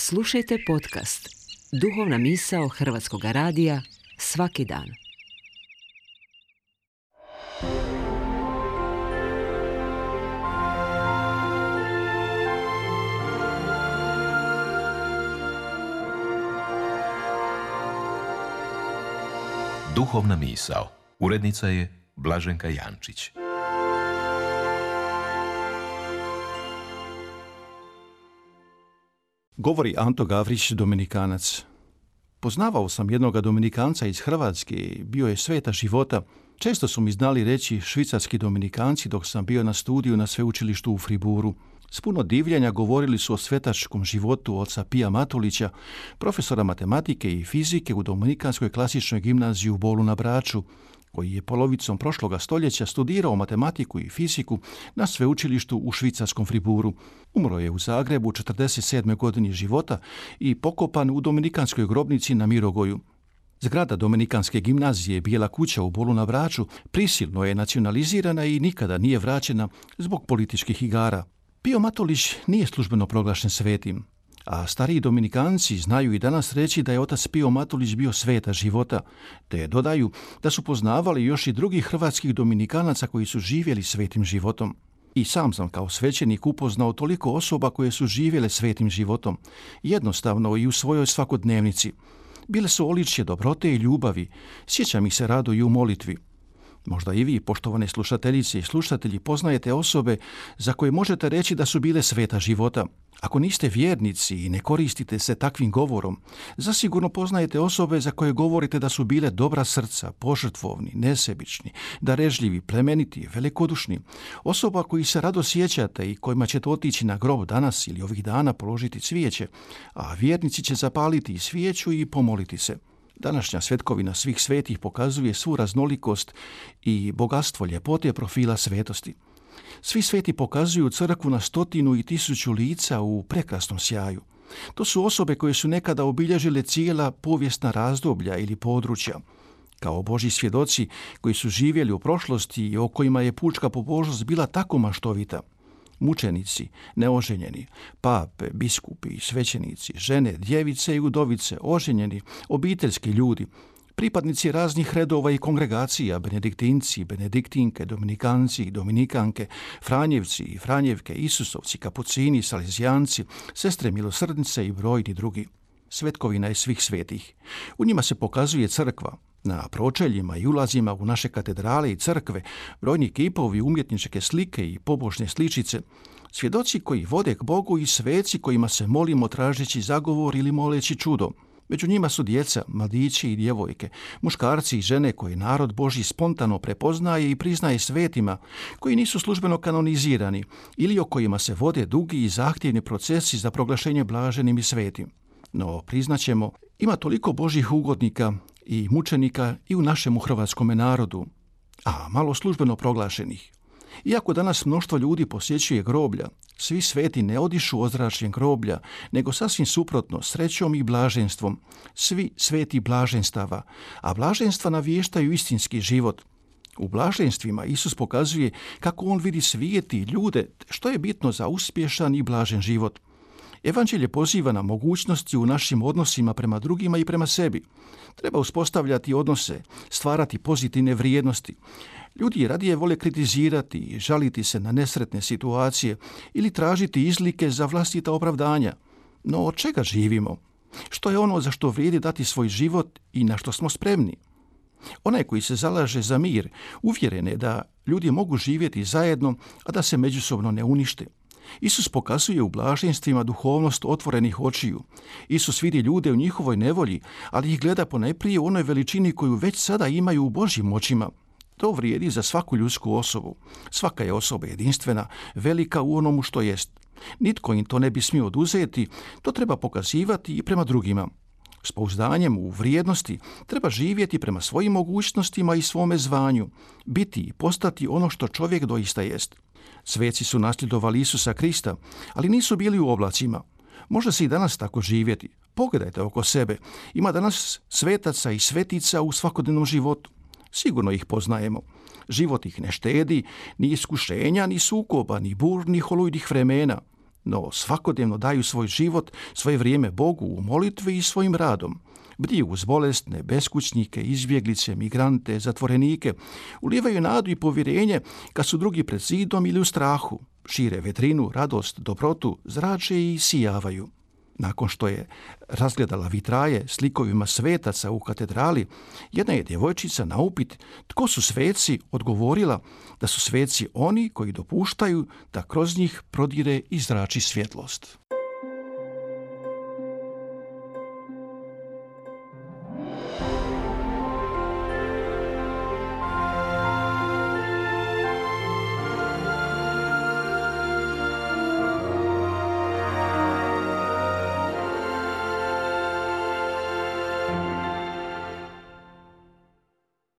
Slušajte podcast Duhovna misao Hrvatskog radija svaki dan. Duhovna misao. Urednica je Blaženka Jančić. Govori Anto Gavrić, Dominikanac. Poznavao sam jednoga Dominikanca iz Hrvatske, bio je sveta života. Često su mi znali reći švicarski Dominikanci dok sam bio na studiju na sveučilištu u Friburu. S puno divljenja govorili su o svetačkom životu oca Pija Matulića, profesora matematike i fizike u Dominikanskoj klasičnoj gimnaziji u Bolu na Braču, koji je polovicom prošloga stoljeća studirao matematiku i fiziku na sveučilištu u švicarskom Friburu. Umro je u Zagrebu u 47. godini života i pokopan u Dominikanskoj grobnici na Mirogoju. Zgrada Dominikanske gimnazije Bijela kuća u Bolu na Braču prisilno je nacionalizirana i nikada nije vraćena zbog političkih igara. Pio Matulić nije službeno proglašen svetim, a stariji Dominikanci znaju i danas reći da je otac Pio Matulić bio sveta života, te dodaju da su poznavali još i drugih hrvatskih Dominikanaca koji su živjeli svetim životom. I sam kao svećenik upoznao toliko osoba koje su živjele svetim životom, jednostavno i u svojoj svakodnevnici. Bile su oličje dobrote i ljubavi, sjećam ih se rado i u molitvi. Možda i vi, poštovane slušateljice i slušatelji, poznajete osobe za koje možete reći da su bile sveta života. Ako niste vjernici i ne koristite se takvim govorom, zasigurno poznajete osobe za koje govorite da su bile dobra srca, požrtvovni, nesebični, darežljivi, plemeniti, velikodušni. Osoba koji se rado sjećate i kojima ćete otići na grob danas ili ovih dana položiti cvijeće, a vjernici će zapaliti svijeću i pomoliti se. Današnja svetkovina svih svetih pokazuje svu raznolikost i bogatstvo ljepote profila svetosti. Svi sveti pokazuju crkvu na 100 i 1000 lica u prekrasnom sjaju. To su osobe koje su nekada obilježile cijela povijesna razdoblja ili područja. Kao Božji svjedoci koji su živjeli u prošlosti i o kojima je pučka pobožnost bila tako maštovita. Mučenici, neoženjeni, pape, biskupi, svećenici, žene, djevice i udovice, oženjeni, obiteljski ljudi, pripadnici raznih redova i kongregacija, benediktinci, benediktinke, dominikanci i dominikanke, franjevci i franjevke, isusovci, kapucini, salezijanci, sestre milosrdnice i brojni drugi. Svetkovina je svih svetih. U njima se pokazuje crkva. Na pročeljima i ulazima u naše katedrale i crkve, brojni kipovi, umjetničke slike i pobožne sličice, svjedoci koji vode k Bogu i sveci kojima se molimo tražeći zagovor ili moleći čudo. Među njima su djeca, mladići i djevojke, muškarci i žene koje narod Božji spontano prepoznaje i priznaje svetima, koji nisu službeno kanonizirani ili o kojima se vode dugi i zahtjevni procesi za proglašenje blaženim i svetim. No, priznaćemo, ima toliko Božjih ugodnika i mučenika i u našemu hrvatskome narodu, a malo službeno proglašenih. Iako danas mnoštvo ljudi posjećuje groblja, svi sveti ne odišu ozračjem groblja, nego sasvim suprotno, srećom i blaženstvom. Svi sveti blaženstava, a blaženstva navještaju istinski život. U blaženstvima Isus pokazuje kako on vidi svijet i ljude, što je bitno za uspješan i blažen život. Evanđelje poziva na mogućnosti u našim odnosima prema drugima i prema sebi. Treba uspostavljati odnose, stvarati pozitivne vrijednosti. Ljudi radije vole kritizirati i žaliti se na nesretne situacije ili tražiti izlike za vlastita opravdanja. No od čega živimo? Što je ono za što vrijedi dati svoj život i na što smo spremni? Onaj koji se zalaže za mir, uvjeren je da ljudi mogu živjeti zajedno, a da se međusobno ne unište. Isus pokazuje u blaženstvima duhovnost otvorenih očiju. Isus vidi ljude u njihovoj nevolji, ali ih gleda ponajprije u onoj veličini koju već sada imaju u Božjim očima. To vrijedi za svaku ljudsku osobu. Svaka je osoba jedinstvena, velika u onomu što jest. Nitko im to ne bi smio oduzeti, to treba pokazivati i prema drugima. S pouzdanjem u vrijednosti treba živjeti prema svojim mogućnostima i svome zvanju, biti i postati ono što čovjek doista jest. Sveci su nasljedovali Isusa Krista, ali nisu bili u oblacima. Može se i danas tako živjeti. Pogledajte oko sebe. Ima danas svetaca i svetica u svakodnevnom životu. Sigurno ih poznajemo. Život ih ne štedi, ni iskušenja, ni sukoba, ni burnih olujnih vremena. no svakodnevno daju svoj život, svoje vrijeme Bogu u molitvi i svojim radom. Bdiju uz bolesne, beskućnike, izbjeglice, migrante, zatvorenike, ulivaju nadu i povjerenje kad su drugi pred zidom ili u strahu, šire vetrinu, radost, dobrotu, zrače i sijavaju. Nakon što je razgledala vitraje s likovima svetaca u katedrali, jedna je djevojčica na upit tko su sveci odgovorila da su sveci oni koji dopuštaju da kroz njih prodire i zrači svjetlost.